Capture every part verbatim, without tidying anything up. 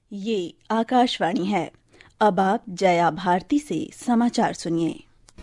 ये आकाशवाणी है। अब आप जया भारती से समाचार सुनिए।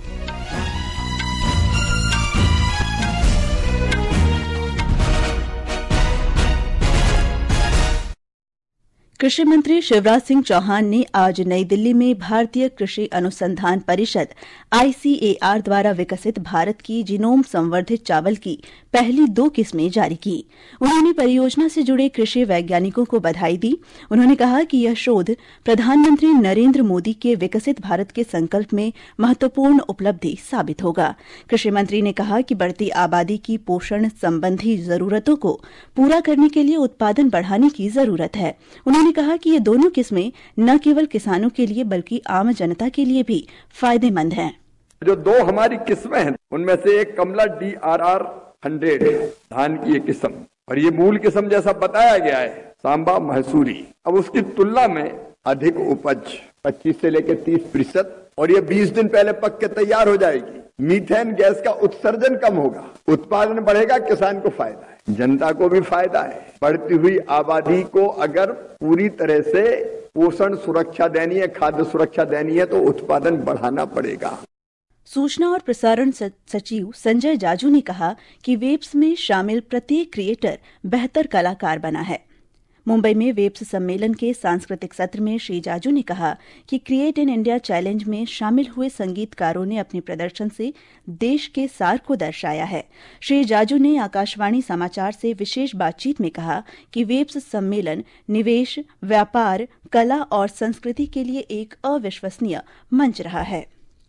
कृषि मंत्री शिवराज सिंह चौहान ने आज नई दिल्ली में भारतीय कृषि अनुसंधान परिषद आईसीएआर द्वारा विकसित भारत की जीनोम संवर्धित चावल की पहली दो किस्में जारी की। उन्होंने परियोजना से जुड़े कृषि वैज्ञानिकों को बधाई दी। उन्होंने कहा कि यह शोध प्रधानमंत्री नरेंद्र मोदी के विकसित भारत के संकल्प में महत्वपूर्ण उपलब्धि साबित होगा। कृषि मंत्री ने कहा कि बढ़ती आबादी की पोषण संबंधी जरूरतों को पूरा करने के लिए उत्पादन बढ़ाने की जरूरत है। उन्होंने कहा कि ये दोनों किस्में न केवल किसानों के लिए बल्कि आम जनता के लिए भी फायदेमंद हैं। जो दो हमारी किस्में हैं उनमें से एक Kamala D R R hundred धान की एक किस्म, और ये मूल किस्म जैसा बताया गया है सांबा महसूरी। अब उसकी तुलना में अधिक उपज पच्चीस से लेकर तीस प्रतिशत, और ये बीस दिन पहले पक के तैयार हो जाएगी। मीथेन गैस का उत्सर्जन कम होगा, उत्पादन बढ़ेगा, किसान को फायदा है, जनता को भी फायदा है। बढ़ती हुई आबादी को अगर पूरी तरह से पोषण सुरक्षा देनी है, खाद्य सुरक्षा देनी है, तो उत्पादन बढ़ाना पड़ेगा। सूचना और प्रसारण सचिव संजय जाजू ने कहा कि वेब्स में शामिल प्रत्येक क्रिएटर बेहतर कलाकार बना है। मुंबई में वेब्स सम्मेलन के सांस्कृतिक सत्र में श्री जाजू ने कहा कि क्रिएट इन इंडिया चैलेंज में शामिल हुए संगीतकारों ने अपने प्रदर्शन से देश के सार को दर्शाया है। श्री जाजू ने आकाशवाणी समाचार से विशेष बातचीत में कहा कि वेब्स सम्मेलन निवेश, व्यापार, कला और संस्कृति के लिए एक अविश्वसनीय मंच रहा है।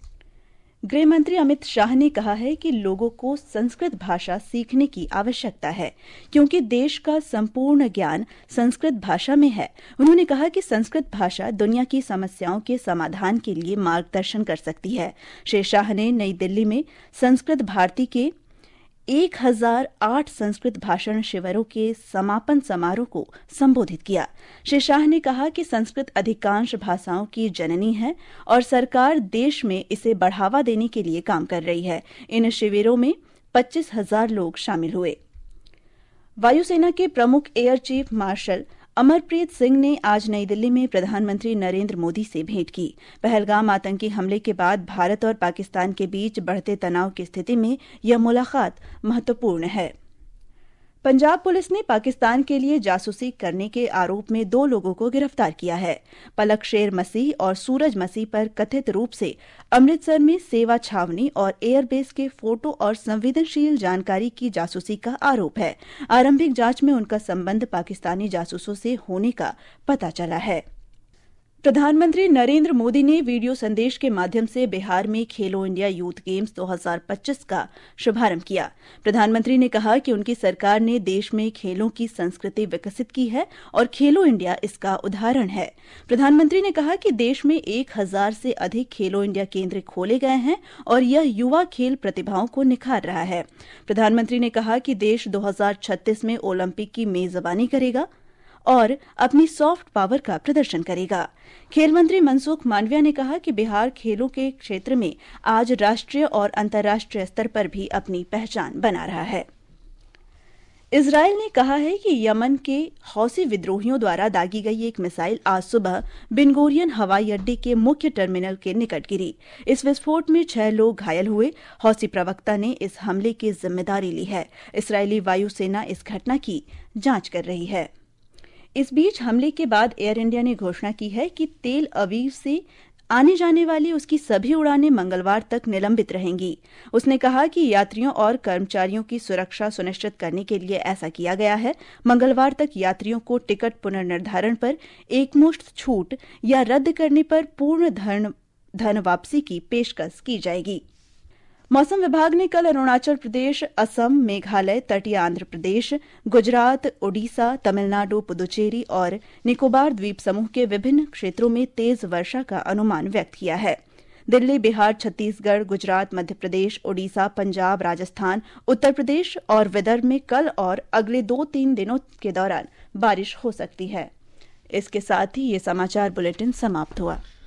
गृह मंत्री अमित शाह ने कहा है कि लोगों को संस्कृत भाषा सीखने की आवश्यकता है, क्योंकि देश का संपूर्ण ज्ञान संस्कृत भाषा में है। उन्होंने कहा कि संस्कृत भाषा दुनिया की समस्याओं के समाधान के लिए मार्गदर्शन कर सकती है। श्री शाह ने नई दिल्ली में संस्कृत भारती के एक हजार आठ संस्कृत भाषण शिविरों के समापन समारोह को संबोधित किया। श्री शाह ने कहा कि संस्कृत अधिकांश भाषाओं की जननी है और सरकार देश में इसे बढ़ावा देने के लिए काम कर रही है। इन शिविरों में पच्चीस हजार लोग शामिल हुए। वायुसेना के प्रमुख air chief marshal Amarpreet Singh ने आज नई दिल्ली में प्रधानमंत्री नरेंद्र मोदी से भेंट की। पहलगाम आतंकी हमले के बाद भारत और पाकिस्तान के बीच बढ़ते तनाव की स्थिति में यह मुलाकात महत्वपूर्ण है। पंजाब पुलिस ने पाकिस्तान के लिए जासूसी करने के आरोप में दो लोगों को गिरफ्तार किया है। पलक शेर मसीह और सूरज मसीह पर कथित रूप से अमृतसर में सेवा छावनी और एयरबेस के फोटो और संवेदनशील जानकारी की जासूसी का आरोप है। आरंभिक जांच में उनका संबंध पाकिस्तानी जासूसों से होने का पता चला है। प्रधानमंत्री नरेंद्र मोदी ने वीडियो संदेश के माध्यम से बिहार में खेलो इंडिया यूथ गेम्स दो हज़ार पच्चीस का शुभारंभ किया। प्रधानमंत्री ने कहा कि उनकी सरकार ने देश में खेलों की संस्कृति विकसित की है और खेलो इंडिया इसका उदाहरण है। प्रधानमंत्री ने कहा कि देश में एक हजार से अधिक खेलो इंडिया केंद्र खोले गए हैं और यह युवा खेल प्रतिभाओं को निखार रहा है। प्रधानमंत्री ने कहा कि देश दो हज़ार छत्तीस में ओलंपिक की मेजबानी करेगा और अपनी सॉफ्ट पावर का प्रदर्शन करेगा। खेल मंत्री मनसुख मांडविया ने कहा कि बिहार खेलों के क्षेत्र में आज राष्ट्रीय और अंतर्राष्ट्रीय स्तर पर भी अपनी पहचान बना रहा है। इजरायल ने कहा है कि यमन के हौसी विद्रोहियों द्वारा दागी गई एक मिसाइल आज सुबह बेनगोरियन हवाई अड्डे के मुख्य टर्मिनल के निकट गिरी। इस विस्फोट में छह लोग घायल हुए। हौसी प्रवक्ता ने इस हमले की जिम्मेदारी ली है। इस्राएली वायुसेना इस घटना की जांच कर रही है। इस बीच हमले के बाद एयर इंडिया ने घोषणा की है कि तेल अवीव से आने जाने वाली उसकी सभी उड़ानें मंगलवार तक निलंबित रहेंगी। उसने कहा कि यात्रियों और कर्मचारियों की सुरक्षा सुनिश्चित करने के लिए ऐसा किया गया है। मंगलवार तक यात्रियों को टिकट पुनर्निर्धारण पर एकमुश्त छूट या रद्द करने पर पूर्ण धन धन वापसी की पेशकश की जाएगी। मौसम विभाग ने कल अरुणाचल प्रदेश, असम, मेघालय, तटीय आंध्र प्रदेश, गुजरात, ओडिशा, तमिलनाडु, पुदुचेरी और निकोबार द्वीप समूह के विभिन्न क्षेत्रों में तेज वर्षा का अनुमान व्यक्त किया है। दिल्ली, बिहार, छत्तीसगढ़, गुजरात, मध्य प्रदेश, ओडिशा, पंजाब, राजस्थान, उत्तर प्रदेश और विदर्भ में कल और अगले दो तीन दिनों के दौरान बारिश हो सकती है। इसके साथ ही ये समाचार बुलेटिन समाप्त हुआ।